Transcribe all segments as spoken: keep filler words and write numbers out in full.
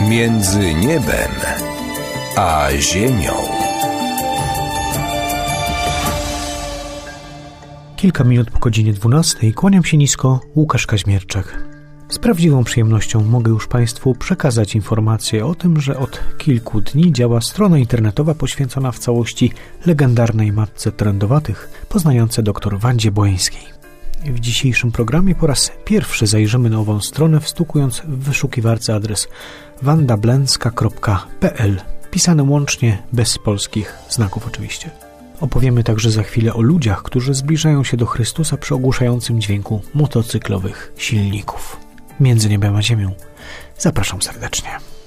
Między niebem a ziemią. Kilka minut po godzinie dwunastej kłaniam się nisko, Łukasz Kaźmierczak. Z prawdziwą przyjemnością mogę już Państwu przekazać informację o tym, że od kilku dni działa strona internetowa poświęcona w całości legendarnej matce trendowatych, poznającej dr Wandzie Błońskiej. W dzisiejszym programie po raz pierwszy zajrzymy na ową stronę, wstukując w wyszukiwarce adres wanda blenska kropka p l, pisany łącznie, bez polskich znaków oczywiście. Opowiemy także za chwilę o ludziach, którzy zbliżają się do Chrystusa przy ogłuszającym dźwięku motocyklowych silników. Między niebem a ziemią. Zapraszam serdecznie.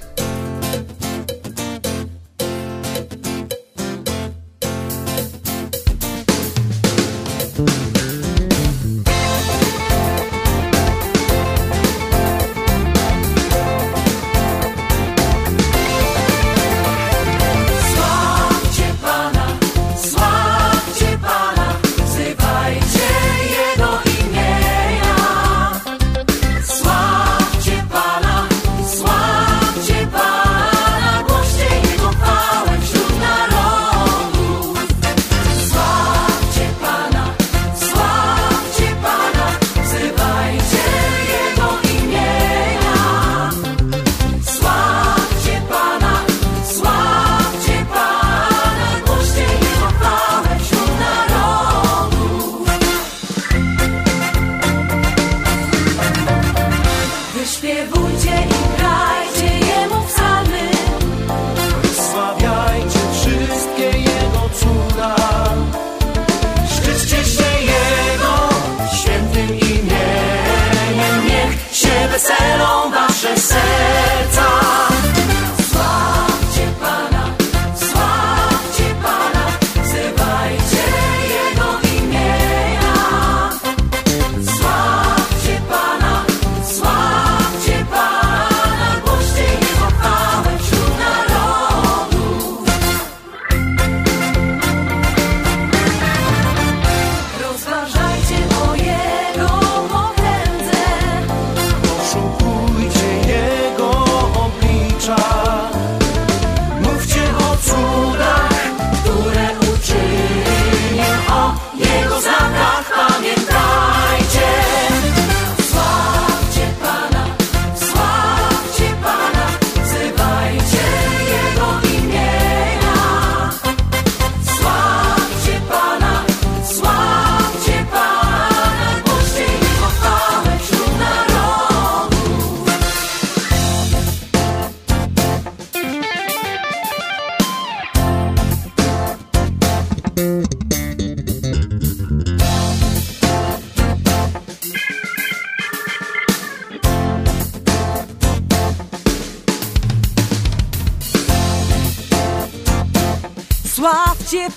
Sławcie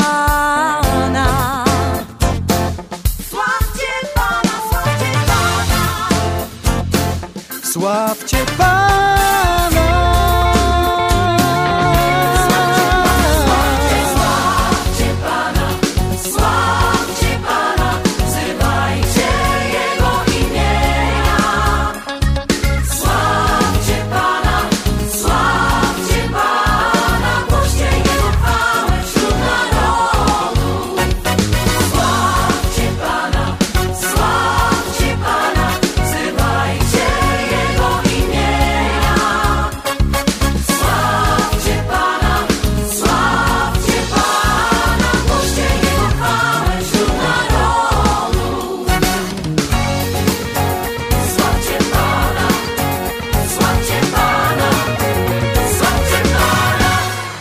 Pana, sławcie Pana, sławcie Pana, sławcie Pana, sławcie, sławcie Pana, sławcie Pana, wzywajcie Jego imienia. Sławcie Pana, sławcie Pana, głoście Jego chwałę wśród narodów. Sławcie Pana, sławcie Pana, wzywajcie Jego imienia. Sławcie Pana, sławcie Pana, głoście Jego chwałę wśród narodów. Sławcie Pana, sławcie Pana, sławcie Pana.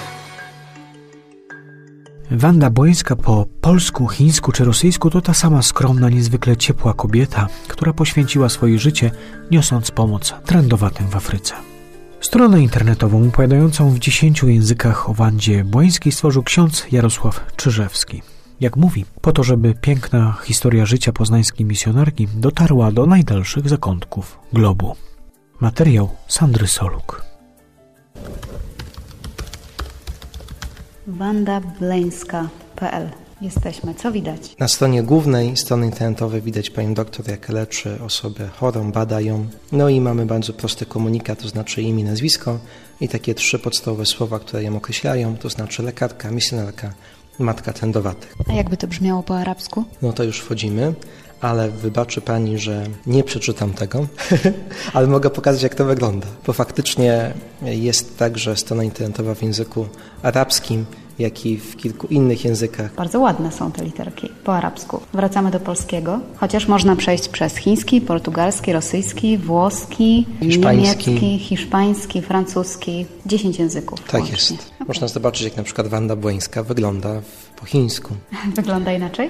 Wanda Błońska po polsku, chińsku czy rosyjsku to ta sama skromna, niezwykle ciepła kobieta, która poświęciła swoje życie, niosąc pomoc trendowatym w Afryce. Stronę internetową opowiadającą w dziesięciu językach o Wandzie Błońskiej stworzył ksiądz Jarosław Czyżewski. Jak mówi, po to, żeby piękna historia życia poznańskiej misjonarki dotarła do najdalszych zakątków globu. Materiał Sandry Soluk. wanda blenska kropka p l Jesteśmy. Co widać? Na stronie głównej, strony internetowej widać panią doktor, jak leczy osobę chorą, bada ją. No i mamy bardzo prosty komunikat, to znaczy imię, nazwisko i takie trzy podstawowe słowa, które ją określają, to znaczy lekarka, misjonarka, matka trędowatych. A jakby to brzmiało po arabsku? No to już wchodzimy, ale wybaczy pani, że nie przeczytam tego, ale mogę pokazać, jak to wygląda. Bo faktycznie jest także strona internetowa w języku arabskim, jak i w kilku innych językach. Bardzo ładne są te literki po arabsku. Wracamy do polskiego, chociaż można przejść przez chiński, portugalski, rosyjski, włoski, Hiszpański. niemiecki, hiszpański, francuski. Dziesięć języków. Tak łącznie. jest. Okay. Można zobaczyć, jak na przykład Wanda Błońska wygląda w, po chińsku. Wygląda inaczej?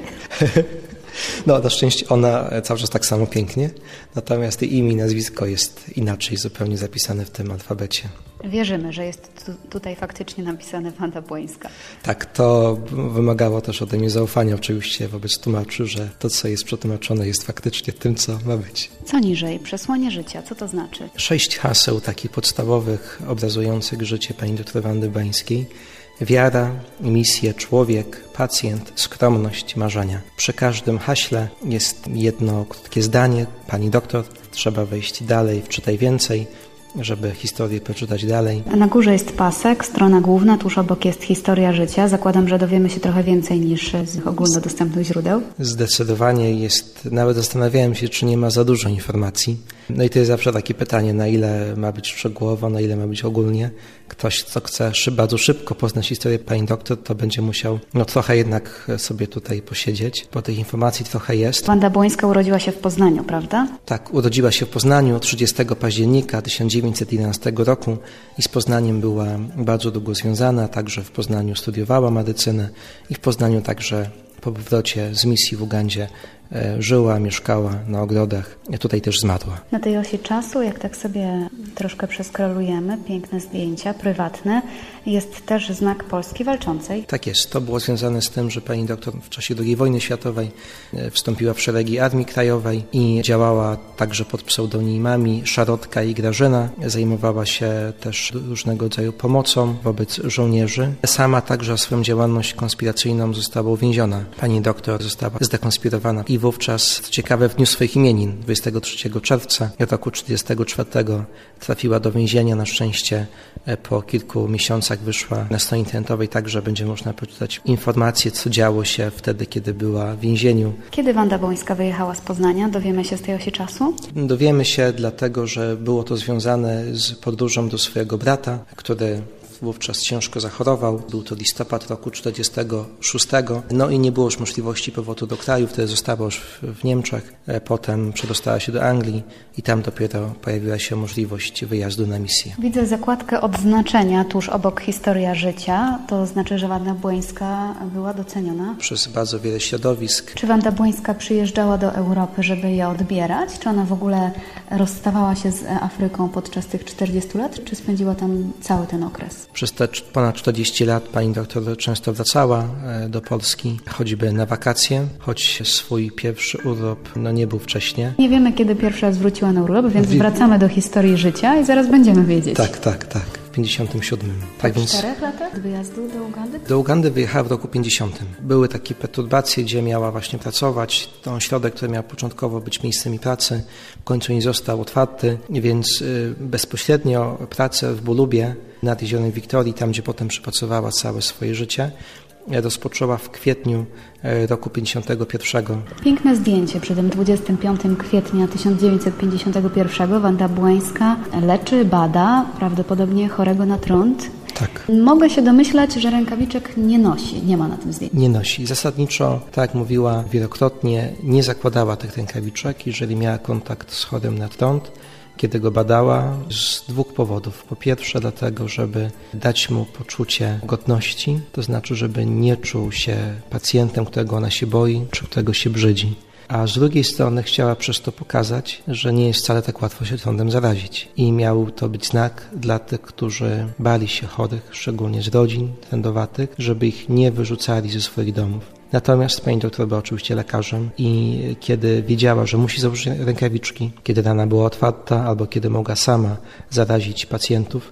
No, na szczęście ona cały czas tak samo pięknie, natomiast jej imię i nazwisko jest inaczej zupełnie zapisane w tym alfabecie. Wierzymy, że jest tu, tutaj faktycznie napisane Wanda Błońska. Tak, to wymagało też ode mnie zaufania oczywiście wobec tłumaczy, że to, co jest przetłumaczone, jest faktycznie tym, co ma być. Co niżej? Przesłanie życia. Co to znaczy? Sześć haseł takich podstawowych, obrazujących życie pani dr Wandy Bańskiej. Wiara, misję, człowiek, pacjent, skromność, marzenia. Przy każdym haśle jest jedno krótkie zdanie. Pani doktor, trzeba wejść dalej, wczytaj więcej, żeby historię przeczytać dalej. Na górze jest pasek, strona główna, tuż obok jest historia życia. Zakładam, że dowiemy się trochę więcej niż z ogólnodostępnych źródeł. Zdecydowanie jest, nawet zastanawiałem się, czy nie ma za dużo informacji. No i to jest zawsze takie pytanie, na ile ma być szczegółowo, na ile ma być ogólnie. Ktoś, kto chce bardzo szybko poznać historię pani doktor, to będzie musiał no trochę jednak sobie tutaj posiedzieć, bo tych informacji trochę jest. Wanda Błońska urodziła się w Poznaniu, prawda? Tak, urodziła się w Poznaniu trzydziestego października tysiąc dziewięćset jedenastego roku i z Poznaniem była bardzo długo związana, także w Poznaniu studiowała medycynę i w Poznaniu także po powrocie z misji w Ugandzie żyła, mieszkała na ogrodach, tutaj też zmarła. Na tej osi czasu, jak tak sobie troszkę przeskrolujemy, piękne zdjęcia, prywatne, jest też znak Polski Walczącej. Tak jest, to było związane z tym, że pani doktor w czasie drugiej wojny światowej wstąpiła w szeregi Armii Krajowej i działała także pod pseudonimami Szarotka i Grażyna. Zajmowała się też różnego rodzaju pomocą wobec żołnierzy. Sama także swoją działalność konspiracyjną została uwięziona. Pani doktor została zdekonspirowana i wówczas, co ciekawe, w dniu swoich imienin, dwudziestego trzeciego czerwca roku trzydziestego czwartego trafiła do więzienia. Na szczęście po kilku miesiącach wyszła na stronie internetowej, także będzie można przeczytać informacje, co działo się wtedy, kiedy była w więzieniu. Kiedy Wanda Błońska wyjechała z Poznania? Dowiemy się z tej osi czasu? Dowiemy się dlatego, że było to związane z podróżą do swojego brata, który wówczas ciężko zachorował. Był to listopad roku czterdziestego szóstego. No i nie było już możliwości powrotu do kraju, wtedy została już w Niemczech. Potem przedostała się do Anglii i tam dopiero pojawiła się możliwość wyjazdu na misję. Widzę zakładkę odznaczenia tuż obok historia życia. To znaczy, że Wanda Błońska była doceniona. Przez bardzo wiele środowisk. Czy Wanda Błońska przyjeżdżała do Europy, żeby je odbierać? Czy ona w ogóle rozstawała się z Afryką podczas tych czterdziestu lat? Czy spędziła tam cały ten okres? Przez te ponad czterdzieści lat pani doktor często wracała do Polski, choćby na wakacje, choć swój pierwszy urlop no, nie był wcześnie. Nie wiemy, kiedy pierwszy raz wróciła na urlop, więc wracamy do historii życia i zaraz będziemy wiedzieć. Tak, tak, tak. W pięćdziesiątym siódmym. Tak w więc czterech latach wyjazdu do Ugandy? Do Ugandy wyjechała w roku pięćdziesiątym. Były takie perturbacje, gdzie miała właśnie pracować. To ośrodek, który miał początkowo być miejscem jej pracy, w końcu nie został otwarty, więc bezpośrednio pracę w Bulubie nad jeziorem Wiktorii, tam gdzie potem przepracowała całe swoje życie, rozpoczęła w kwietniu roku pięćdziesiątego pierwszego. Piękne zdjęcie przy tym dwudziestego piątego kwietnia tysiąc dziewięćset pięćdziesiątego pierwszego. Wanda Błońska leczy, bada prawdopodobnie chorego na trąd. Tak. Mogę się domyślać, że rękawiczek nie nosi, nie ma na tym zdjęciu. Nie nosi. Zasadniczo, tak jak mówiła wielokrotnie, nie zakładała tych rękawiczek, jeżeli miała kontakt z chorym na trąd. Kiedy go badała, z dwóch powodów. Po pierwsze dlatego, żeby dać mu poczucie godności, to znaczy, żeby nie czuł się pacjentem, którego ona się boi, czy którego się brzydzi. A z drugiej strony chciała przez to pokazać, że nie jest wcale tak łatwo się trądem zarazić. I miał to być znak dla tych, którzy bali się chorych, szczególnie z rodzin trędowatych, żeby ich nie wyrzucali ze swoich domów. Natomiast pani doktor była oczywiście lekarzem i kiedy wiedziała, że musi założyć rękawiczki, kiedy rana była otwarta albo kiedy mogła sama zarazić pacjentów,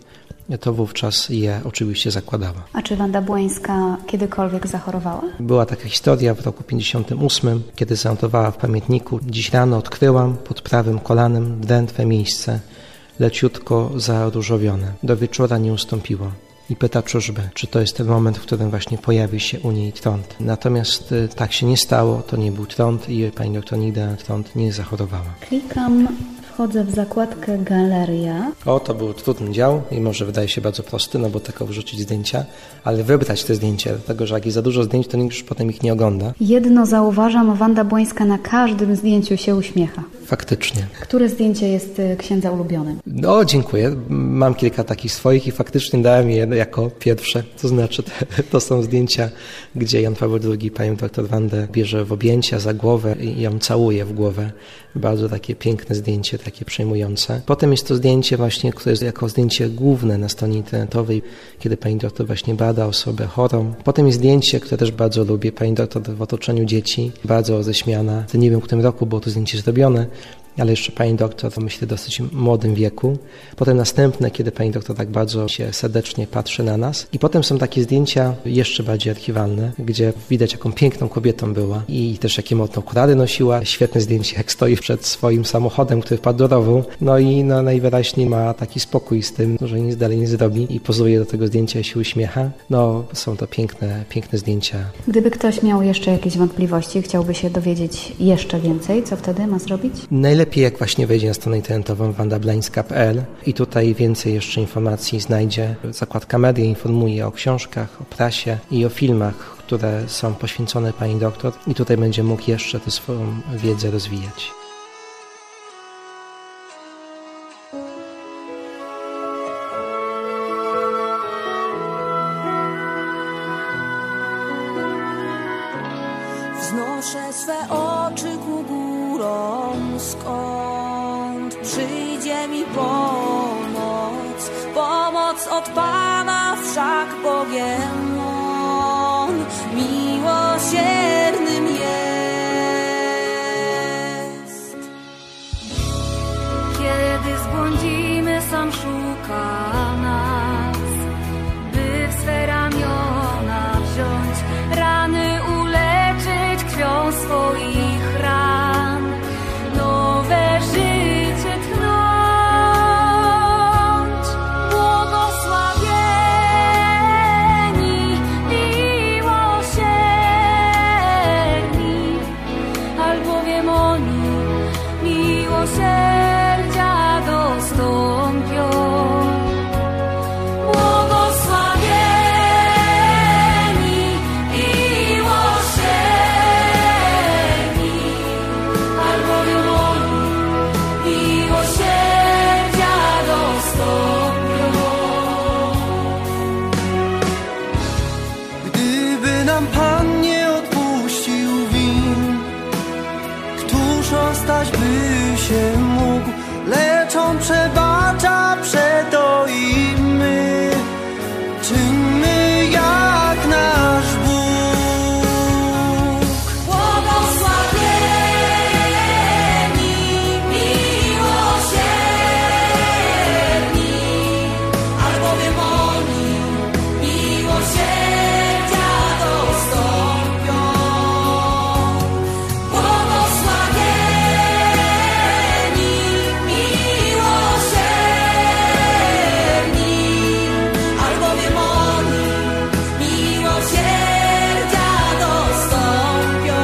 to wówczas je oczywiście zakładała. A czy Wanda Błońska kiedykolwiek zachorowała? Była taka historia w roku pięćdziesiątym ósmym, kiedy zanotowała w pamiętniku: dziś rano odkryłam pod prawym kolanem drętwe miejsce, leciutko zaróżowione. Do wieczora nie ustąpiło. I pyta czyżby, czy to jest ten moment, w którym właśnie pojawi się u niej trąd. Natomiast y, tak się nie stało, to nie był trąd i pani doktor nigdy na trąd nie zachorowała. Klikam, wchodzę w zakładkę Galeria. O, to był trudny dział i może wydaje się bardzo prosty, no bo tylko wrzucić zdjęcia, ale wybrać te zdjęcia, dlatego że jak jest za dużo zdjęć, to nikt już potem ich nie ogląda. Jedno zauważam, Wanda Błońska na każdym zdjęciu się uśmiecha. Faktycznie. Które zdjęcie jest y, księdza ulubionym? No, dziękuję. Mam kilka takich swoich i faktycznie dałem je jako pierwsze. To znaczy, te, to są zdjęcia, gdzie Jan Paweł drugi panią doktor Wandę bierze w objęcia za głowę i ją całuje w głowę. Bardzo takie piękne zdjęcie, takie przejmujące. Potem jest to zdjęcie właśnie, które jest jako zdjęcie główne na stronie internetowej, kiedy pani doktor właśnie bada osobę chorą. Potem jest zdjęcie, które też bardzo lubię, pani doktor w otoczeniu dzieci, bardzo roześmiana. Nie wiem, w którym roku było to zdjęcie zrobione, ale jeszcze pani doktor, to myślę, w dosyć młodym wieku. Potem następne, kiedy pani doktor tak bardzo się serdecznie patrzy na nas. I potem są takie zdjęcia jeszcze bardziej archiwalne, gdzie widać, jaką piękną kobietą była i też jakie modne okulary nosiła. Świetne zdjęcie, jak stoi przed swoim samochodem, który wpadł do rowu. No i no, najwyraźniej ma taki spokój z tym, że nic dalej nie zrobi i pozuje do tego zdjęcia i się uśmiecha. No, są to piękne, piękne zdjęcia. Gdyby ktoś miał jeszcze jakieś wątpliwości, chciałby się dowiedzieć jeszcze więcej, co wtedy ma zrobić? Najlepiej, jak właśnie wejdzie na stronę internetową wanda blańska kropka p l i tutaj więcej jeszcze informacji znajdzie. Zakładka Media informuje o książkach, o prasie i o filmach, które są poświęcone pani doktor i tutaj będzie mógł jeszcze tę swoją wiedzę rozwijać. Wznoszę swe oczy ku górom, skąd przyjdzie mi pomoc. Pomoc od Pana, wszak Bogiem On miłosiernym jest. Kiedy zbłądzimy, sam szuka nas, by w swe ramiona wziąć, rany uleczyć krwią swoich ran, nowe życie tchnąć. Błogosławieni, miłosierni, albowiem oni miłosierdzia dostąpią. Przebacza, przeto i my czyńmy jak nasz Bóg. Błogosławieni, miłosierni, albowiem oni miłosierdzia dostąpią. Błogosławieni, miłosierni, albowiem oni miłosierdzia dostąpią.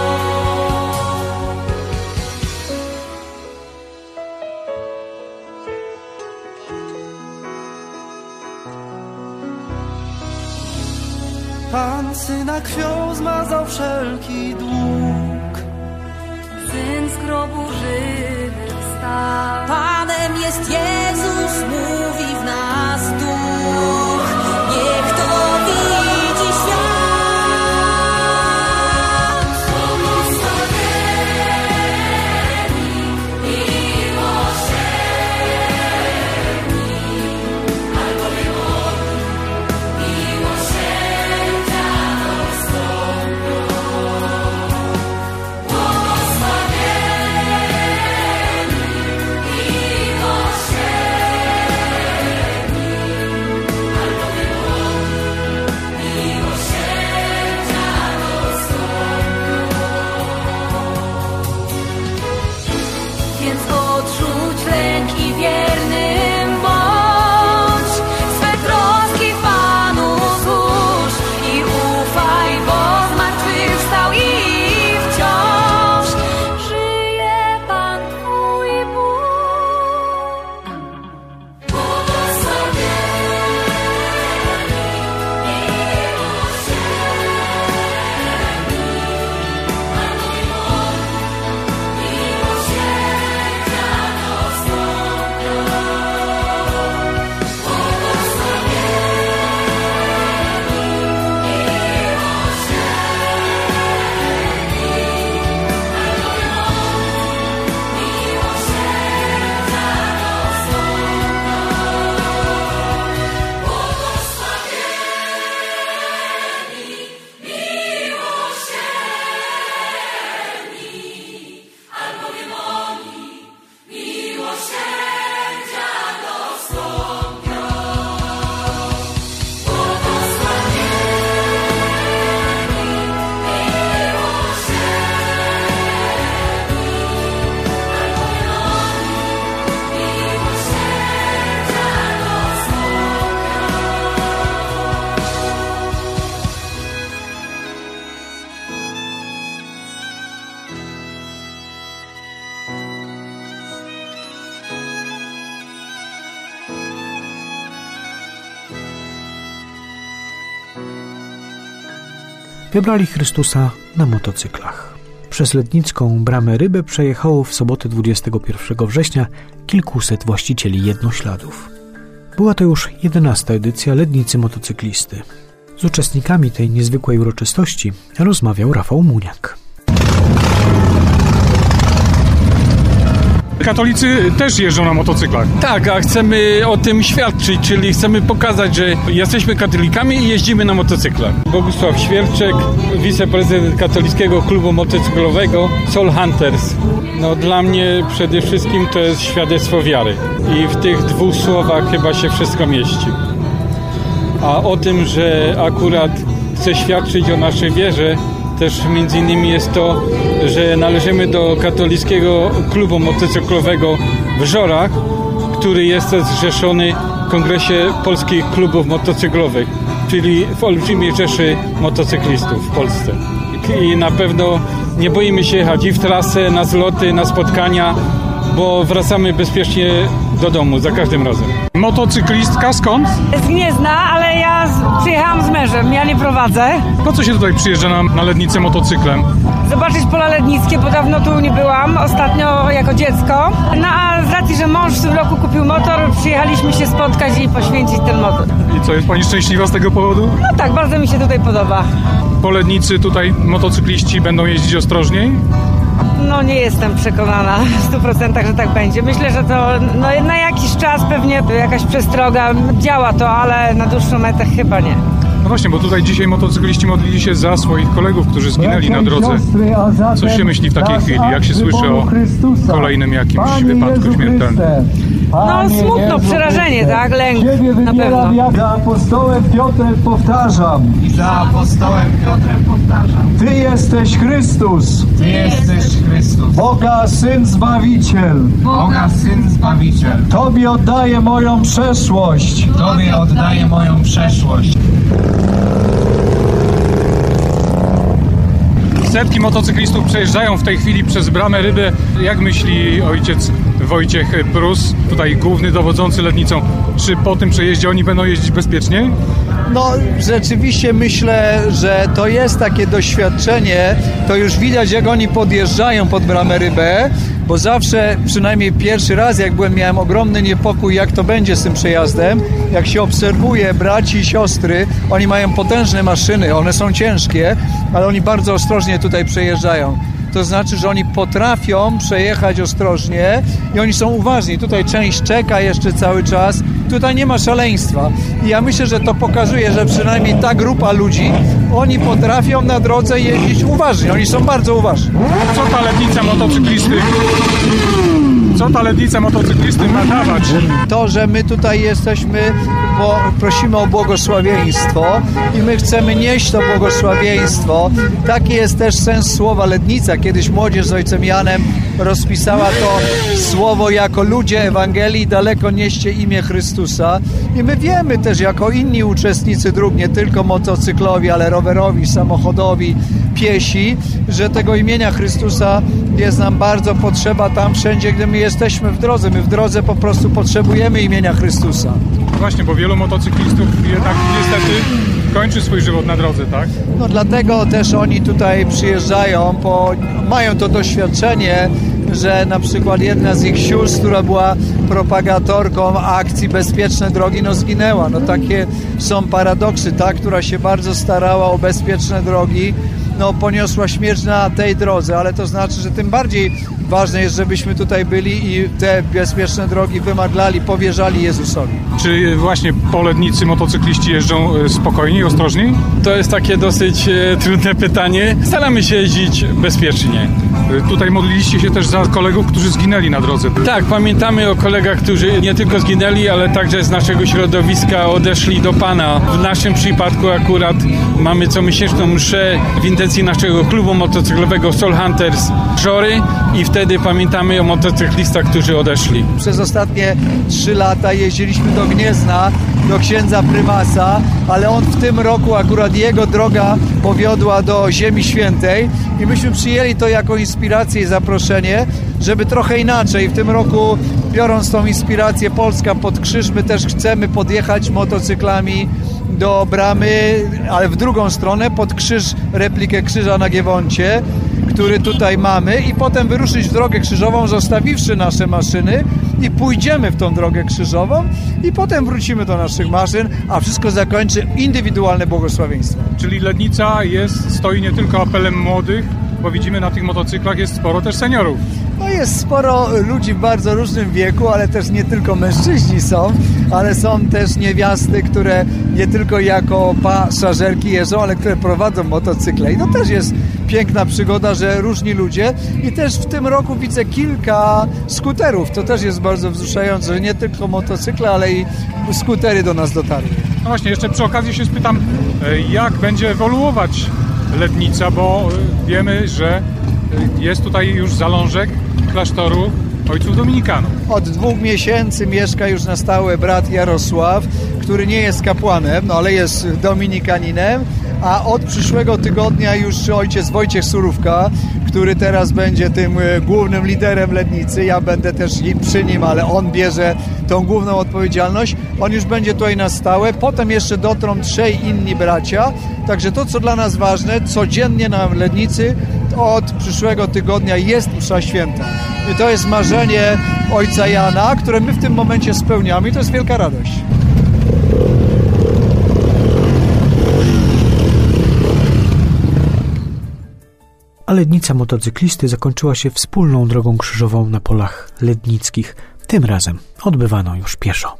Pan Syna krwią zmazał wszelki dług. Syn z grobu żywy wstał. Panem jest Jezus, mówi w nas duch. Niech to widzi świat. Błogosławieni, miłosierni, albowiem oni miłosierdzia dostąpią. Błogosławieni, miłosierni, wybrali Chrystusa na motocyklach. Przez Lednicką Bramę Rybę przejechało w sobotę dwudziestego pierwszego września kilkuset właścicieli jednośladów. Była to już jedenasta edycja Lednicy Motocyklisty. Z uczestnikami tej niezwykłej uroczystości rozmawiał Rafał Muniak. Katolicy też jeżdżą na motocyklach. Tak, a chcemy o tym świadczyć, czyli chcemy pokazać, że jesteśmy katolikami i jeździmy na motocyklach. Bogusław Świerczek, wiceprezydent Katolickiego Klubu Motocyklowego Soul Hunters. No dla mnie przede wszystkim to jest świadectwo wiary i w tych dwóch słowach chyba się wszystko mieści. A o tym, że akurat chcę świadczyć o naszej wierze, też między innymi jest to, że należymy do Katolickiego Klubu Motocyklowego w Żorach, który jest zrzeszony w Kongresie Polskich Klubów Motocyklowych, czyli w olbrzymiej rzeszy motocyklistów w Polsce. I na pewno nie boimy się jechać i w trasę, na zloty, na spotkania, bo wracamy bezpiecznie do domu za każdym razem. Motocyklistka skąd? Z Gniezna, ale ja z, przyjechałam z mężem, ja nie prowadzę. Po co się tutaj przyjeżdża na, na Lednicę motocyklem? Zobaczyć pola lednickie, bo dawno tu nie byłam, ostatnio jako dziecko. No a z racji, że mąż w tym roku kupił motor, przyjechaliśmy się spotkać i poświęcić ten motor. I co, jest pani szczęśliwa z tego powodu? No tak, bardzo mi się tutaj podoba. Po Lednicy tutaj motocykliści będą jeździć ostrożniej? No nie jestem przekonana w stu procentach, że tak będzie. Myślę, że to no, na jakiś czas pewnie jakaś przestroga działa to, ale na dłuższą metę chyba nie. No właśnie, bo tutaj dzisiaj motocykliści modlili się za swoich kolegów, którzy zginęli na drodze. Co się myśli w takiej chwili? Jak się słyszy o kolejnym jakimś wypadku śmiertelnym? No smutno, przerażenie, tak? Lęk na pewno. Za apostołem Piotrem powtarzam. I za apostołem Piotrem powtarzam. Ty jesteś Chrystus. Ty jesteś Chrystus. Boga Syn Zbawiciel. Boga Syn Zbawiciel. Tobie oddaję moją przeszłość. Tobie oddaję moją przeszłość. Setki motocyklistów przejeżdżają w tej chwili przez Bramę Rybę. Jak myśli ojciec Wojciech Prus, tutaj główny dowodzący Lednicą, czy po tym przejeździe oni będą jeździć bezpiecznie? No rzeczywiście myślę, że to jest takie doświadczenie, to już widać jak oni podjeżdżają pod Bramę Rybę, bo zawsze, przynajmniej pierwszy raz jak byłem, miałem ogromny niepokój, jak to będzie z tym przejazdem. Jak się obserwuje braci i siostry, oni mają potężne maszyny, one są ciężkie, ale oni bardzo ostrożnie tutaj przejeżdżają. To znaczy, że oni potrafią przejechać ostrożnie i oni są uważni. Tutaj część czeka jeszcze cały czas. Tutaj nie ma szaleństwa. I ja myślę, że to pokazuje, że przynajmniej ta grupa ludzi, oni potrafią na drodze jeździć uważnie. Oni są bardzo uważni. Co ta Lednica motocyklisty? Co ta Lednica motocyklisty ma dawać? To, że my tutaj jesteśmy, bo prosimy o błogosławieństwo i my chcemy nieść to błogosławieństwo. Taki jest też sens słowa Lednica. Kiedyś młodzież z ojcem Janem rozpisała to słowo jako ludzie Ewangelii, daleko nieście imię Chrystusa. I my wiemy też jako inni uczestnicy dróg, nie tylko motocyklowi, ale rowerowi, samochodowi, piesi, że tego imienia Chrystusa jest nam bardzo potrzeba tam wszędzie, gdy my jesteśmy w drodze. My w drodze po prostu potrzebujemy imienia Chrystusa. Właśnie, bo wielu motocyklistów jednak niestety kończy swój żywot na drodze, tak? No dlatego też oni tutaj przyjeżdżają, bo mają to doświadczenie, że na przykład jedna z ich sióstr, która była propagatorką akcji Bezpieczne Drogi, no zginęła. No takie są paradoksy. Ta, która się bardzo starała o bezpieczne drogi, no poniosła śmierć na tej drodze, ale to znaczy, że tym bardziej ważne jest, żebyśmy tutaj byli i te bezpieczne drogi wymadlali, powierzali Jezusowi. Czy właśnie po Lednicy motocykliści jeżdżą spokojniej, ostrożniej? To jest takie dosyć e, trudne pytanie. Staramy się jeździć bezpiecznie. Tutaj modliliście się też za kolegów, którzy zginęli na drodze. Tak, pamiętamy o kolegach, którzy nie tylko zginęli, ale także z naszego środowiska odeszli do Pana. W naszym przypadku akurat mamy comiesięczną mszę w intencji naszego klubu motocyklowego Soul Hunters Żory i wtedy pamiętamy o motocyklistach, którzy odeszli. Przez ostatnie trzy lata jeździliśmy do Gniezna, do księdza prymasa, ale on w tym roku akurat jego droga powiodła do Ziemi Świętej i myśmy przyjęli to jako inspirację i zaproszenie, żeby trochę inaczej. W tym roku, biorąc tą inspirację Polska pod krzyż, my też chcemy podjechać motocyklami do bramy, ale w drugą stronę, pod krzyż, replikę krzyża na Giewoncie, który tutaj mamy, i potem wyruszyć w drogę krzyżową, zostawiwszy nasze maszyny, i pójdziemy w tą drogę krzyżową i potem wrócimy do naszych maszyn, a wszystko zakończy indywidualne błogosławieństwo. Czyli Lednica jest, stoi nie tylko apelem młodych, bo widzimy na tych motocyklach jest sporo też seniorów. No jest sporo ludzi w bardzo różnym wieku, ale też nie tylko mężczyźni są, ale są też niewiasty, które nie tylko jako pasażerki jeżdżą, ale które prowadzą motocykle. I to też jest piękna przygoda, że różni ludzie. I też w tym roku widzę kilka skuterów. To też jest bardzo wzruszające, że nie tylko motocykle, ale i skutery do nas dotarły. No właśnie, jeszcze przy okazji się spytam, jak będzie ewoluować Lednica, bo wiemy, że jest tutaj już zalążek klasztoru ojców dominikanów. Od dwóch miesięcy mieszka już na stałe brat Jarosław, który nie jest kapłanem, no ale jest dominikaninem, a od przyszłego tygodnia już ojciec Wojciech Surówka, który teraz będzie tym głównym liderem Lednicy. Ja będę też przy nim, ale on bierze tą główną odpowiedzialność. On już będzie tutaj na stałe. Potem jeszcze dotrą trzej inni bracia. Także to, co dla nas ważne, codziennie na Lednicy od przyszłego tygodnia jest msza święta. I to jest marzenie ojca Jana, które my w tym momencie spełniamy, i to jest wielka radość. A Lednica motocyklisty zakończyła się wspólną drogą krzyżową na polach lednickich. Tym razem odbywano już pieszo.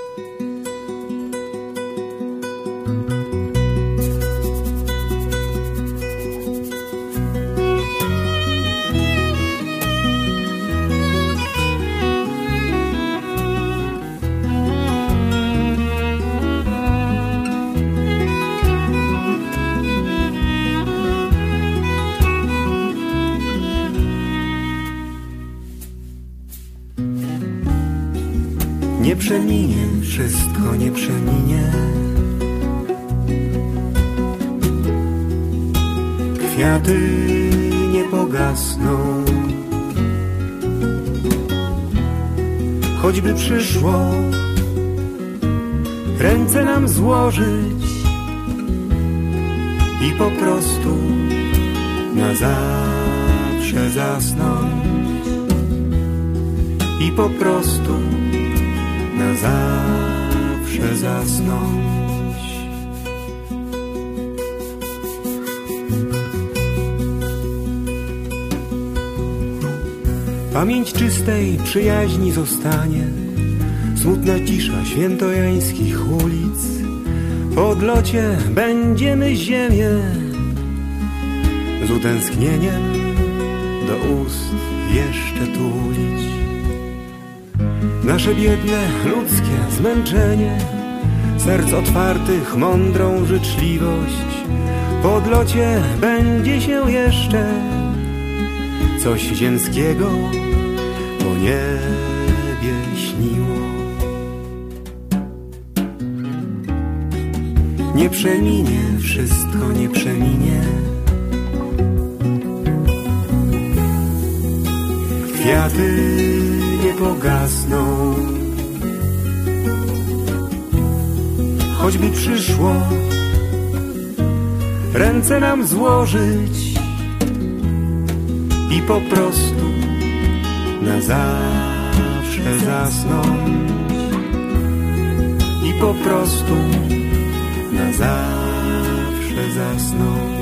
Nie przeminie, wszystko nie przeminie. Kwiaty nie pogasną. Choćby przyszło ręce nam złożyć i po prostu na zawsze zasnąć. I po prostu na zawsze zasnąć. Pamięć czystej przyjaźni zostanie, smutna cisza świętojańskich ulic. Po odlocie będziemy ziemię z utęsknieniem do ust jeszcze tulić. Nasze biedne, ludzkie zmęczenie, serc otwartych, mądrą życzliwość. Po odlocie będzie się jeszcze coś ziemskiego po niebie śniło. Nie przeminie, wszystko nie przeminie. Kwiaty nie pogasną. Choćby przyszło ręce nam złożyć i po prostu na zawsze zasnąć. I po prostu na zawsze zasnąć.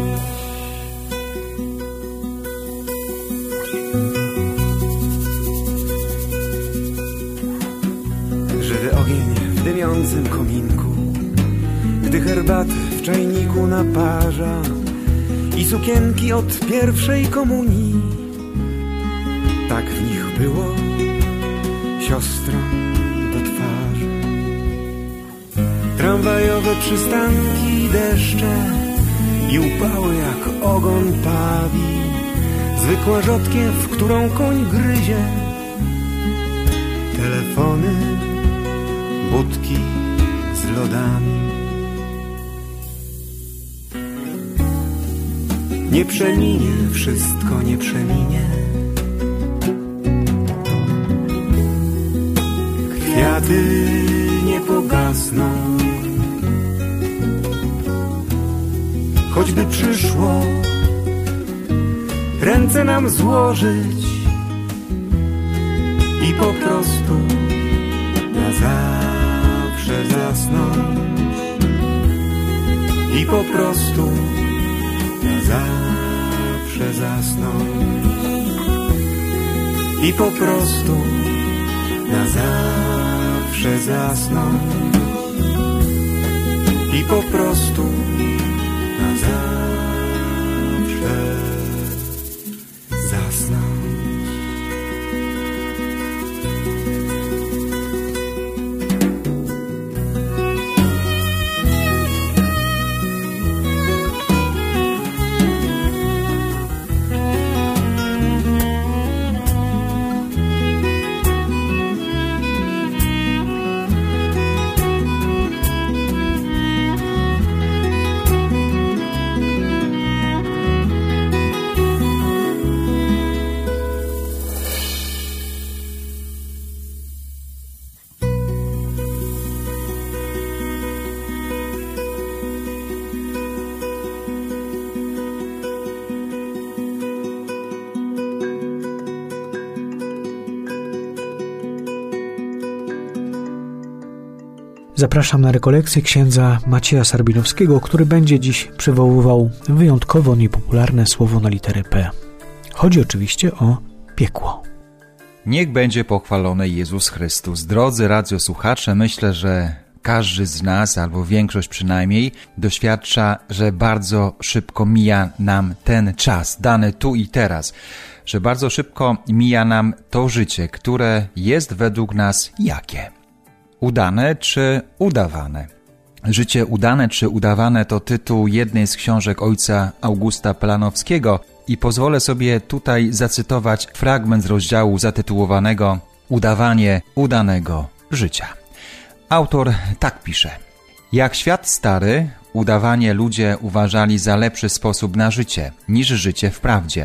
Żywy ogień w dymiącym kominku, gdy herbaty w czajniku naparza i sukienki od pierwszej komunii. Tak w nich było siostrą do twarzy. Tramwajowe przystanki, deszcze i upały jak ogon pawi. Zwykła rzodkiew, którą koń gryzie. Telefony, budki z lodami. Nie przeminie, wszystko nie przeminie. Kwiaty nie pogasną. choćby przyszło ręce nam złożyć i po prostu na zawsze zasnąć i po prostu na zawsze zasnąć i po prostu na zawsze zasnąć i po prostu na zawsze zasnąć. Zapraszam na rekolekcję księdza Macieja Sarbinowskiego, który będzie dziś przywoływał wyjątkowo niepopularne słowo na literę P. Chodzi oczywiście o piekło. Niech będzie pochwalony Jezus Chrystus. Drodzy radiosłuchacze, myślę, że każdy z nas, albo większość przynajmniej, doświadcza, że bardzo szybko mija nam ten czas, dany tu i teraz. Że bardzo szybko mija nam to życie, które jest według nas jakie? Udane czy udawane? Życie udane czy udawane to tytuł jednej z książek ojca Augusta Pelanowskiego i pozwolę sobie tutaj zacytować fragment z rozdziału zatytułowanego Udawanie udanego życia. Autor tak pisze: jak świat stary, udawanie ludzie uważali za lepszy sposób na życie niż życie w prawdzie.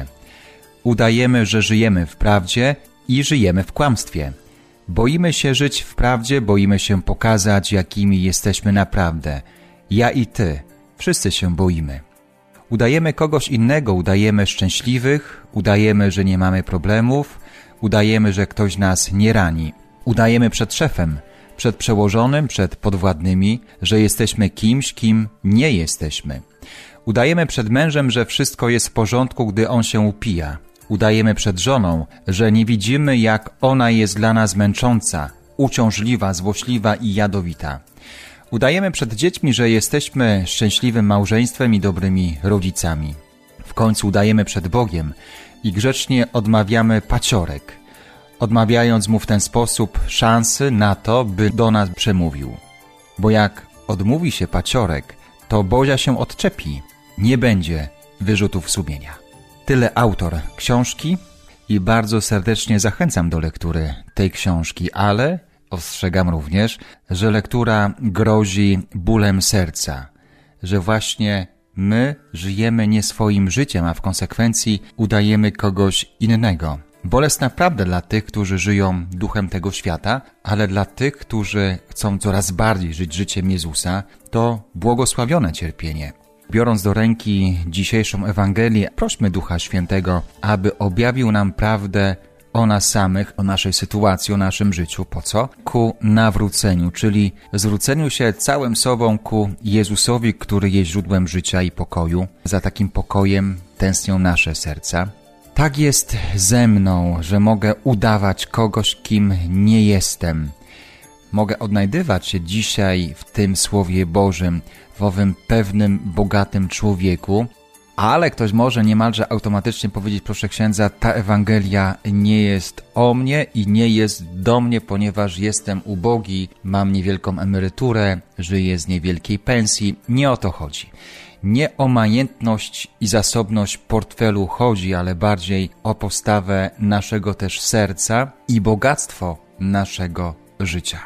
Udajemy, że żyjemy w prawdzie i żyjemy w kłamstwie. Boimy się żyć w prawdzie, boimy się pokazać, jakimi jesteśmy naprawdę. Ja i ty, wszyscy się boimy. Udajemy kogoś innego, udajemy szczęśliwych, udajemy, że nie mamy problemów, udajemy, że ktoś nas nie rani. Udajemy przed szefem, przed przełożonym, przed podwładnymi, że jesteśmy kimś, kim nie jesteśmy. Udajemy przed mężem, że wszystko jest w porządku, gdy on się upija. Udajemy przed żoną, że nie widzimy, jak ona jest dla nas męcząca, uciążliwa, złośliwa i jadowita. Udajemy przed dziećmi, że jesteśmy szczęśliwym małżeństwem i dobrymi rodzicami. W końcu udajemy przed Bogiem i grzecznie odmawiamy paciorek, odmawiając Mu w ten sposób szansy na to, by do nas przemówił. Bo jak odmówi się paciorek, to Bozia się odczepi, nie będzie wyrzutów sumienia. Tyle autor książki i bardzo serdecznie zachęcam do lektury tej książki, ale ostrzegam również, że lektura grozi bólem serca, że właśnie my żyjemy nie swoim życiem, a w konsekwencji udajemy kogoś innego. Bolesna prawda dla tych, którzy żyją duchem tego świata, ale dla tych, którzy chcą coraz bardziej żyć życiem Jezusa, to błogosławione cierpienie. Biorąc do ręki dzisiejszą Ewangelię, prośmy Ducha Świętego, aby objawił nam prawdę o nas samych, o naszej sytuacji, o naszym życiu. Po co? Ku nawróceniu, czyli zwróceniu się całym sobą ku Jezusowi, który jest źródłem życia i pokoju. Za takim pokojem tęsknią nasze serca. Tak jest ze mną, że mogę udawać kogoś, kim nie jestem. Mogę odnajdywać się dzisiaj w tym Słowie Bożym, w owym pewnym, bogatym człowieku, ale ktoś może niemalże automatycznie powiedzieć: proszę księdza, ta Ewangelia nie jest o mnie i nie jest do mnie, ponieważ jestem ubogi, mam niewielką emeryturę, żyję z niewielkiej pensji. Nie o to chodzi. Nie o majętność i zasobność portfelu chodzi, ale bardziej o postawę naszego też serca i bogactwo naszego życia.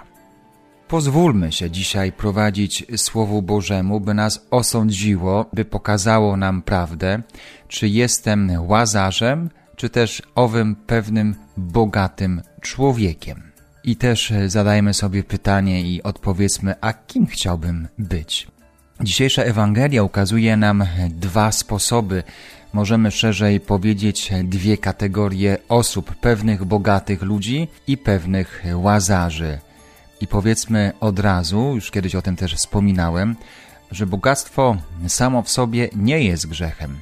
Pozwólmy się dzisiaj prowadzić Słowu Bożemu, by nas osądziło, by pokazało nam prawdę, czy jestem Łazarzem, czy też owym pewnym bogatym człowiekiem. I też zadajmy sobie pytanie i odpowiedzmy, a kim chciałbym być? Dzisiejsza Ewangelia ukazuje nam dwa sposoby, możemy szerzej powiedzieć dwie kategorie osób, pewnych bogatych ludzi i pewnych łazarzy. I powiedzmy od razu, już kiedyś o tym też wspominałem, że bogactwo samo w sobie nie jest grzechem.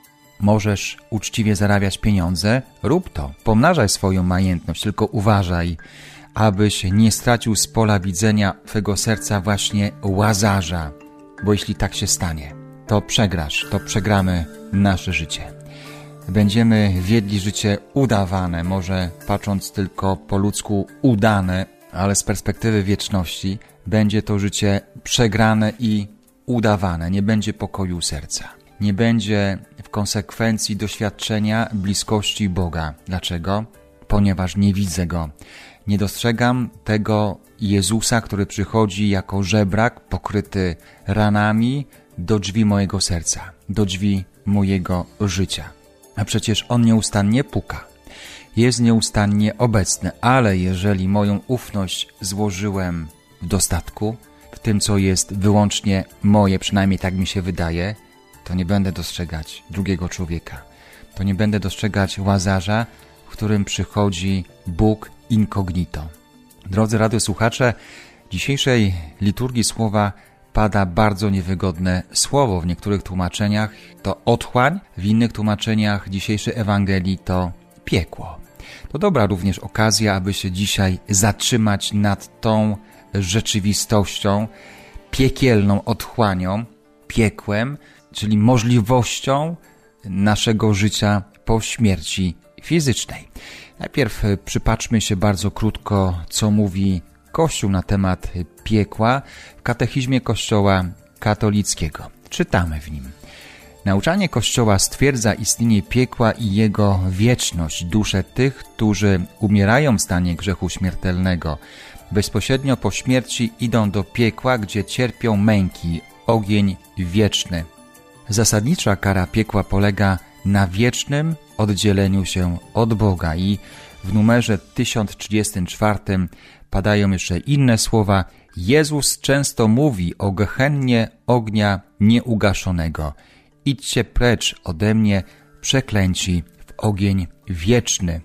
Możesz uczciwie zarabiać pieniądze, rób to, pomnażaj swoją majętność, tylko uważaj, abyś nie stracił z pola widzenia twego serca właśnie łazarza, bo jeśli tak się stanie, to przegrasz, to przegramy nasze życie. Będziemy wiedli życie udawane, może patrząc tylko po ludzku udane, ale z perspektywy wieczności będzie to życie przegrane i udawane, nie będzie pokoju serca. Nie będzie w konsekwencji doświadczenia bliskości Boga. Dlaczego? Ponieważ nie widzę Go. Nie dostrzegam tego Jezusa, który przychodzi jako żebrak pokryty ranami do drzwi mojego serca, do drzwi mojego życia. A przecież On nieustannie puka. Jest nieustannie obecny, ale jeżeli moją ufność złożyłem w dostatku, w tym, co jest wyłącznie moje, przynajmniej tak mi się wydaje, to nie będę dostrzegać drugiego człowieka. To nie będę dostrzegać łazarza, w którym przychodzi Bóg incognito. Drodzy radiosłuchacze, w dzisiejszej liturgii słowa pada bardzo niewygodne słowo. W niektórych tłumaczeniach to otchłań, w innych tłumaczeniach dzisiejszej Ewangelii to piekło. To dobra również okazja, aby się dzisiaj zatrzymać nad tą rzeczywistością, piekielną otchłanią, piekłem, czyli możliwością naszego życia po śmierci fizycznej. Najpierw przypatrzmy się bardzo krótko, co mówi Kościół na temat piekła w katechizmie Kościoła katolickiego. Czytamy w nim. Nauczanie Kościoła stwierdza istnienie piekła i jego wieczność, dusze tych, którzy umierają w stanie grzechu śmiertelnego. Bezpośrednio po śmierci idą do piekła, gdzie cierpią męki, ogień wieczny. Zasadnicza kara piekła polega na wiecznym oddzieleniu się od Boga i w numerze tysiąc trzydziestym czwartym padają jeszcze inne słowa. Jezus często mówi o gehennie ognia nieugaszonego. Idźcie precz ode mnie, przeklęci w ogień wieczny.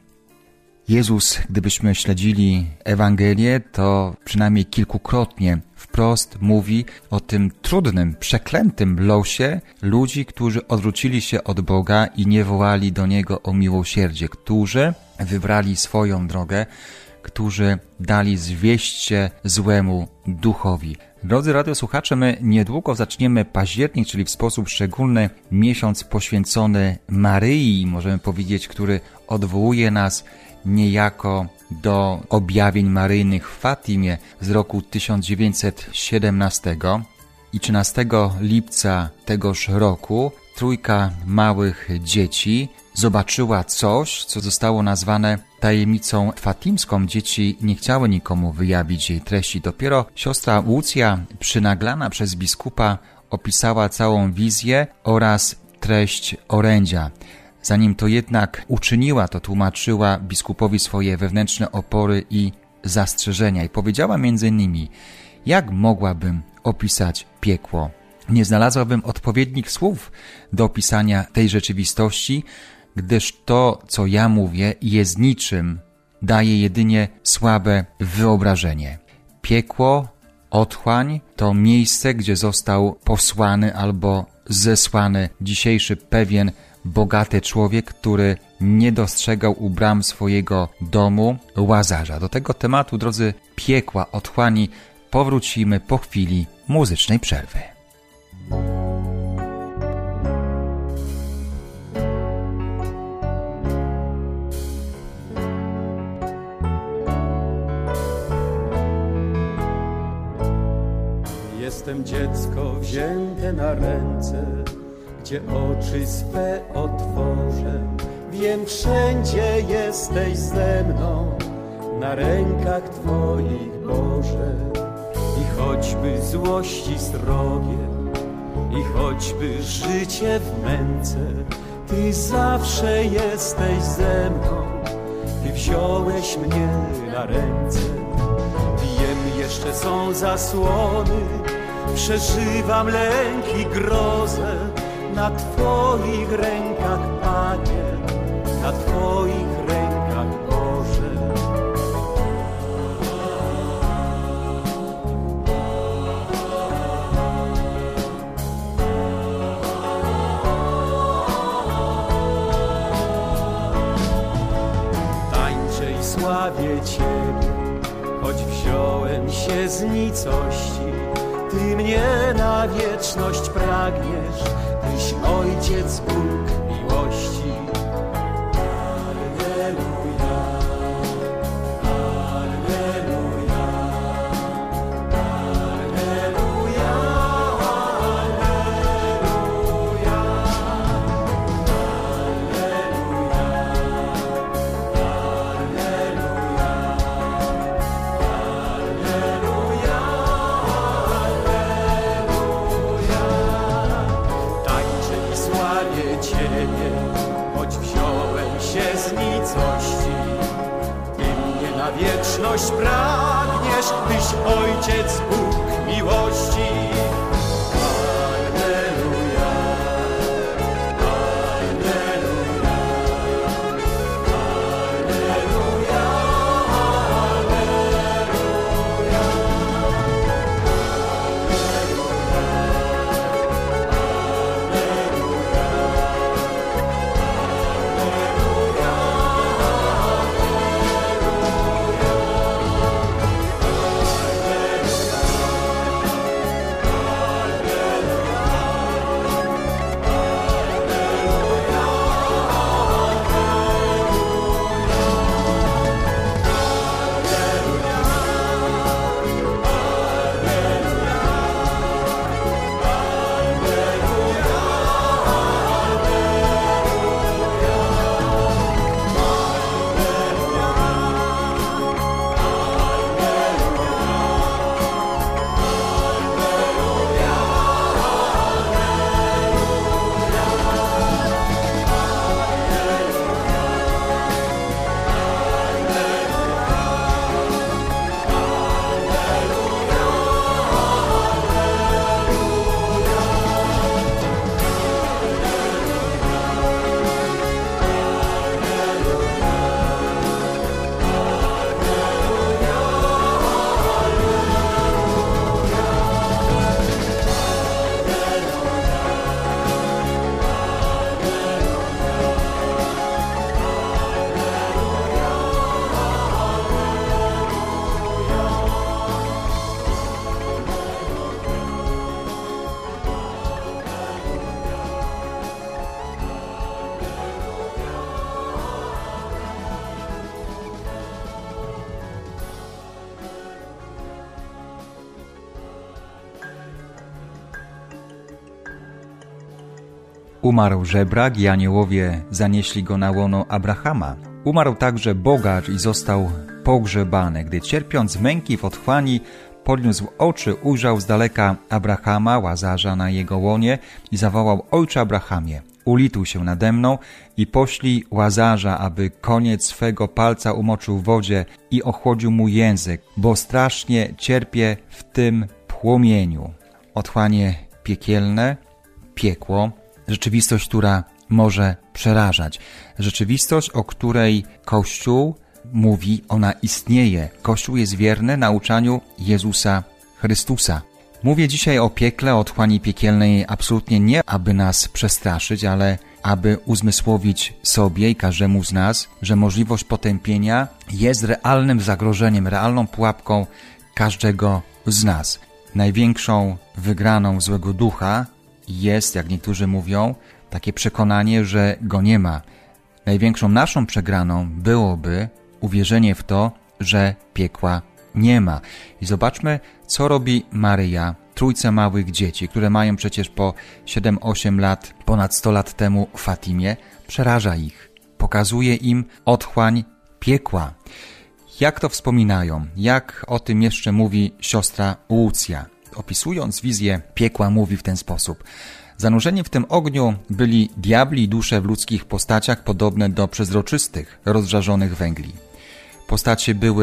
Jezus, gdybyśmy śledzili Ewangelię, to przynajmniej kilkukrotnie wprost mówi o tym trudnym, przeklętym losie ludzi, którzy odwrócili się od Boga i nie wołali do Niego o miłosierdzie, którzy wybrali swoją drogę, którzy dali zwieść się złemu duchowi. Drodzy radiosłuchacze, my niedługo zaczniemy październik, czyli w sposób szczególny miesiąc poświęcony Maryi, możemy powiedzieć, który odwołuje nas niejako do objawień maryjnych w Fatimie z roku tysiąc dziewięćset siedemnastego i trzynastego lipca tegoż roku trójka małych dzieci zobaczyła coś, co zostało nazwane tajemnicą fatimską. Dzieci nie chciały nikomu wyjawić jej treści. Dopiero siostra Łucja, przynaglana przez biskupa, opisała całą wizję oraz treść orędzia. Zanim to jednak uczyniła, to tłumaczyła biskupowi swoje wewnętrzne opory i zastrzeżenia i powiedziała między innymi: jak mogłabym opisać piekło? Nie znalazłabym odpowiednich słów do opisania tej rzeczywistości, gdyż to, co ja mówię, jest niczym, daje jedynie słabe wyobrażenie. Piekło, otchłań to miejsce, gdzie został posłany albo zesłany dzisiejszy pewien bogaty człowiek, który nie dostrzegał u bram swojego domu łazarza. Do tego tematu, drodzy, piekła, otchłani, powrócimy po chwili muzycznej przerwy. Jestem dziecko wzięte na ręce, gdzie oczy swe otworzę. Wiem, wszędzie jesteś ze mną, na rękach Twoich, Boże. I choćby złości srogie, i choćby życie w męce, Ty zawsze jesteś ze mną, Ty wziąłeś mnie na ręce. Wiem, jeszcze są zasłony, przeżywam lęk i grozę na Twoich rękach, Panie, na Twoich rękach, Boże. Tańczę i sławię Ciebie, choć wziąłem się z nicości. Ty mnie na wieczność pragniesz, Tyś Ojciec Bóg miłości. Alleluja, alleluja, alleluja, alleluja, Ciebie, choć wziąłem się z nicości. Ty mnie na wieczność pragniesz, Tyś Ojciec Bóg miłości. Alleluja, alleluja, alleluja, Umarł żebrak i aniołowie zanieśli go na łono Abrahama. Umarł także bogacz i został pogrzebany. Gdy cierpiąc męki w otchłani, podniósł oczy, ujrzał z daleka Abrahama, Łazarza na jego łonie i zawołał: Ojcze Abrahamie, ulituj się nade mną i poślij Łazarza, aby koniec swego palca umoczył w wodzie i ochłodził mu język, bo strasznie cierpię w tym płomieniu. Otchłanie piekielne, piekło, rzeczywistość, która może przerażać. Rzeczywistość, o której Kościół mówi, ona istnieje. Kościół jest wierny nauczaniu Jezusa Chrystusa. Mówię dzisiaj o piekle, o otchłani piekielnej absolutnie nie, aby nas przestraszyć, ale aby uzmysłowić sobie i każdemu z nas, że możliwość potępienia jest realnym zagrożeniem, realną pułapką każdego z nas. Największą wygraną złego ducha jest, jak niektórzy mówią, takie przekonanie, że go nie ma. Największą naszą przegraną byłoby uwierzenie w to, że piekła nie ma. I zobaczmy, co robi Maryja, trójce małych dzieci, które mają przecież po siedem osiem lat, ponad sto lat temu w Fatimie. Przeraża ich. Pokazuje im otchłań piekła. Jak to wspominają? Jak o tym jeszcze mówi siostra Łucja? Opisując wizję piekła, mówi w ten sposób. Zanurzeni w tym ogniu byli diabli i dusze w ludzkich postaciach podobne do przezroczystych, rozżarzonych węgli. Postacie były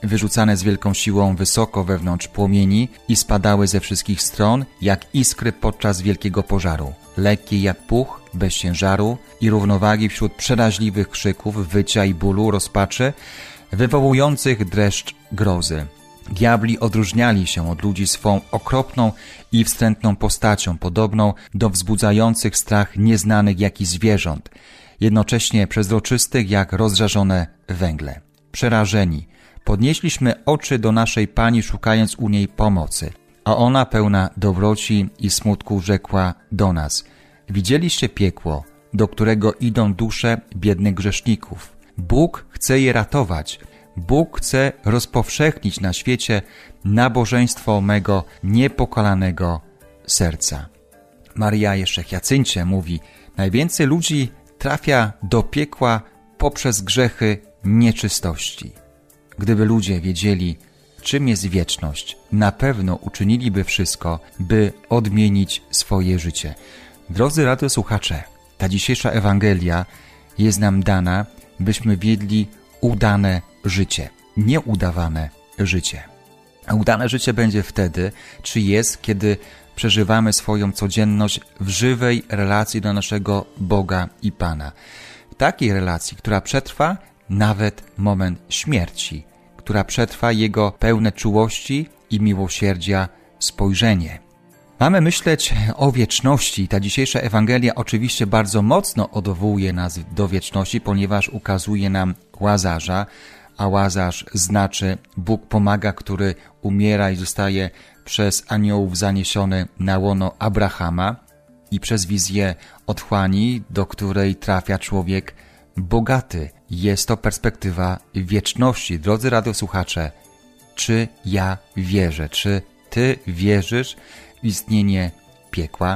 wyrzucane z wielką siłą wysoko wewnątrz płomieni i spadały ze wszystkich stron, jak iskry podczas wielkiego pożaru. Lekkie jak puch, bez ciężaru i równowagi wśród przeraźliwych krzyków, wycia i bólu, rozpaczy, wywołujących dreszcz grozy. Diabli odróżniali się od ludzi swą okropną i wstrętną postacią, podobną do wzbudzających strach nieznanych jakichś zwierząt, jednocześnie przezroczystych jak rozżarzone węgle. Przerażeni, podnieśliśmy oczy do naszej Pani, szukając u niej pomocy, a ona pełna dobroci i smutku rzekła do nas: widzieliście piekło, do którego idą dusze biednych grzeszników. Bóg chce je ratować. Bóg chce rozpowszechnić na świecie nabożeństwo mego niepokalanego serca. Maria jeszcze Hiacyncie mówi: najwięcej ludzi trafia do piekła poprzez grzechy nieczystości. Gdyby ludzie wiedzieli, czym jest wieczność, na pewno uczyniliby wszystko, by odmienić swoje życie. Drodzy radiosłuchacze, ta dzisiejsza Ewangelia jest nam dana, byśmy wiedli udane życie, nieudawane życie. A udane życie będzie wtedy, czy jest, kiedy przeżywamy swoją codzienność w żywej relacji do naszego Boga i Pana. W takiej relacji, która przetrwa nawet moment śmierci, która przetrwa Jego pełne czułości i miłosierdzia spojrzenie. Mamy myśleć o wieczności. Ta dzisiejsza Ewangelia oczywiście bardzo mocno odwołuje nas do wieczności, ponieważ ukazuje nam Łazarza, a Łazarz znaczy Bóg pomaga, który umiera i zostaje przez aniołów zaniesiony na łono Abrahama i przez wizję otchłani, do której trafia człowiek bogaty. Jest to perspektywa wieczności. Drodzy radiosłuchacze, czy ja wierzę? Czy ty wierzysz w istnienie piekła?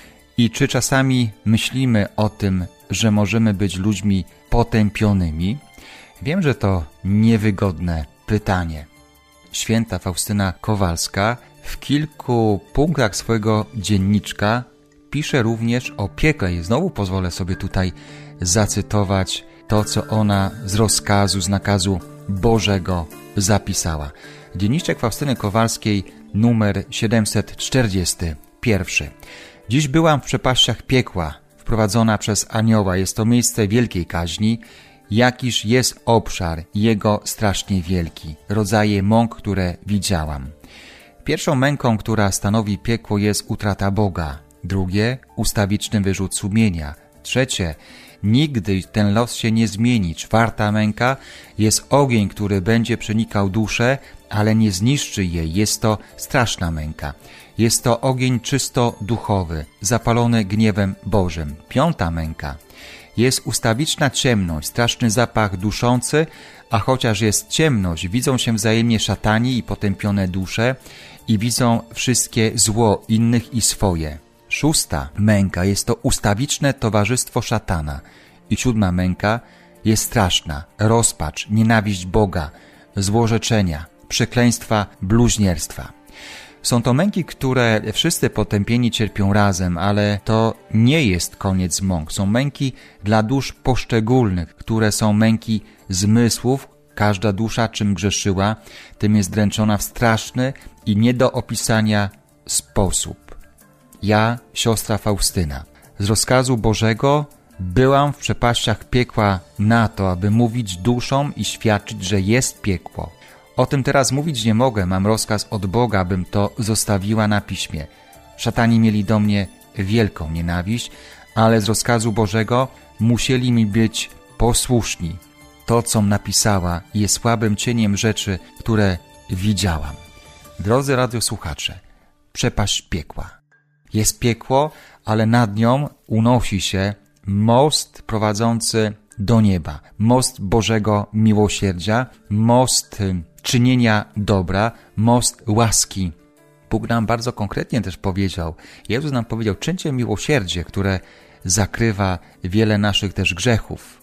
I czy czasami myślimy o tym, że możemy być ludźmi potępionymi? Wiem, że to niewygodne pytanie. Święta Faustyna Kowalska w kilku punktach swojego dzienniczka pisze również o piekle i znowu pozwolę sobie tutaj zacytować to, co ona z rozkazu, z nakazu Bożego zapisała. Dzienniczek Faustyny Kowalskiej numer siedemset czterdziesty jeden. Dziś byłam w przepaściach piekła, wprowadzona przez anioła. Jest to miejsce wielkiej kaźni. Jakiż jest obszar jego strasznie wielki, rodzaje mąk, które widziałam. Pierwszą męką, która stanowi piekło, jest utrata Boga. Drugie, ustawiczny wyrzut sumienia. Trzecie, nigdy ten los się nie zmieni. Czwarta męka jest ogień, który będzie przenikał duszę, ale nie zniszczy jej. Jest to straszna męka. Jest to ogień czysto duchowy, zapalony gniewem Bożym. Piąta męka jest ustawiczna ciemność, straszny zapach duszący, a chociaż jest ciemność, widzą się wzajemnie szatani i potępione dusze i widzą wszystkie zło innych i swoje. Szósta męka jest to ustawiczne towarzystwo szatana. I siódma męka jest straszna, rozpacz, nienawiść Boga, złorzeczenia, przekleństwa, bluźnierstwa. Są to męki, które wszyscy potępieni cierpią razem, ale to nie jest koniec mąk. Są męki dla dusz poszczególnych, które są męki zmysłów. Każda dusza, czym grzeszyła, tym jest dręczona w straszny i nie do opisania sposób. Ja, siostra Faustyna, z rozkazu Bożego byłam w przepaściach piekła na to, aby mówić duszom i świadczyć, że jest piekło. O tym teraz mówić nie mogę, mam rozkaz od Boga, abym to zostawiła na piśmie. Szatani mieli do mnie wielką nienawiść, ale z rozkazu Bożego musieli mi być posłuszni. To, co napisała, jest słabym cieniem rzeczy, które widziałam. Drodzy radiosłuchacze, przepaść piekła. Jest piekło, ale nad nią unosi się most prowadzący do nieba. Most Bożego miłosierdzia, most czynienia dobra, most łaski. Bóg nam bardzo konkretnie też powiedział, Jezus nam powiedział, czyńcie miłosierdzie, które zakrywa wiele naszych też grzechów.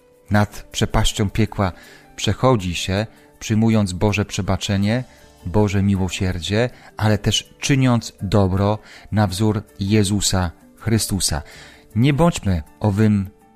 Nad przepaścią piekła przechodzi się, przyjmując Boże przebaczenie, Boże miłosierdzie, ale też czyniąc dobro na wzór Jezusa Chrystusa. Nie bądźmy owym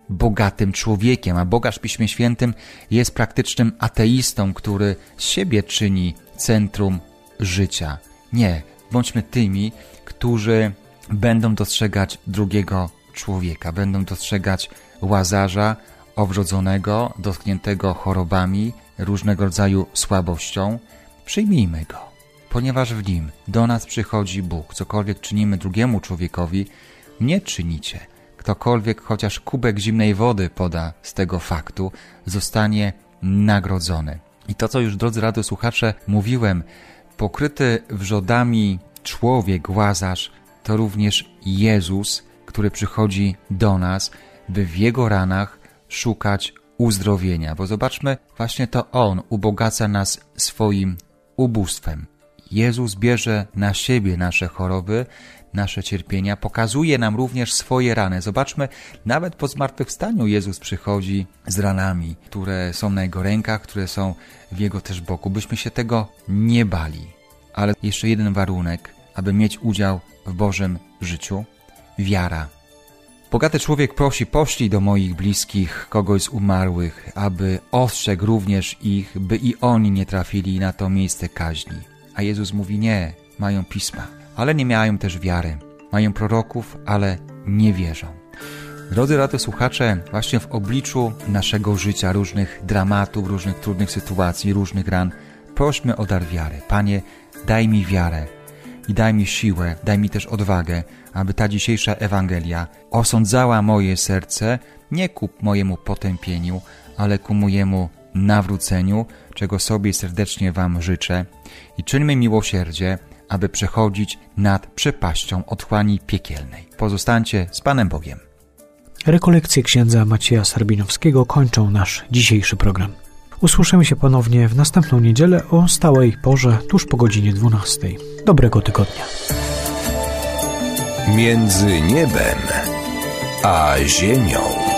bogatym człowiekiem, a bogacz w Piśmie Świętym jest praktycznym ateistą, który z siebie czyni centrum życia. Nie, bądźmy tymi, którzy będą dostrzegać drugiego człowieka, będą dostrzegać Łazarza, owrodzonego, dotkniętego chorobami, różnego rodzaju słabością. Przyjmijmy go, ponieważ w nim do nas przychodzi Bóg. Cokolwiek czynimy drugiemu człowiekowi, nie czynicie. Ktokolwiek chociaż kubek zimnej wody poda z tego faktu, zostanie nagrodzony. I to, co już, drodzy radiosłuchacze, mówiłem, pokryty wrzodami człowiek, Łazarz, to również Jezus, który przychodzi do nas, by w Jego ranach szukać uzdrowienia. Bo zobaczmy, właśnie to On ubogaca nas swoim ubóstwem. Jezus bierze na siebie nasze choroby, nasze cierpienia, pokazuje nam również swoje rany. Zobaczmy, nawet po zmartwychwstaniu Jezus przychodzi z ranami, które są na Jego rękach, które są w Jego też boku. Byśmy się tego nie bali. Ale jeszcze jeden warunek, aby mieć udział w Bożym życiu. Wiara. Bogaty człowiek prosi, poślij do moich bliskich kogoś z umarłych, aby ostrzegł również ich, by i oni nie trafili na to miejsce kaźni. A Jezus mówi nie, mają pisma, ale nie mają też wiary. Mają proroków, ale nie wierzą. Drodzy radiosłuchacze, właśnie w obliczu naszego życia, różnych dramatów, różnych trudnych sytuacji, różnych ran, prośmy o dar wiary. Panie, daj mi wiarę i daj mi siłę, daj mi też odwagę, aby ta dzisiejsza Ewangelia osądzała moje serce nie ku mojemu potępieniu, ale ku mojemu nawróceniu, czego sobie serdecznie Wam życzę. I czyńmy miłosierdzie, aby przechodzić nad przepaścią otchłani piekielnej. Pozostańcie z Panem Bogiem. Rekolekcje księdza Macieja Sarbinowskiego kończą nasz dzisiejszy program. Usłyszymy się ponownie w następną niedzielę o stałej porze, tuż po godzinie dwunastej. Dobrego tygodnia. Między niebem a ziemią.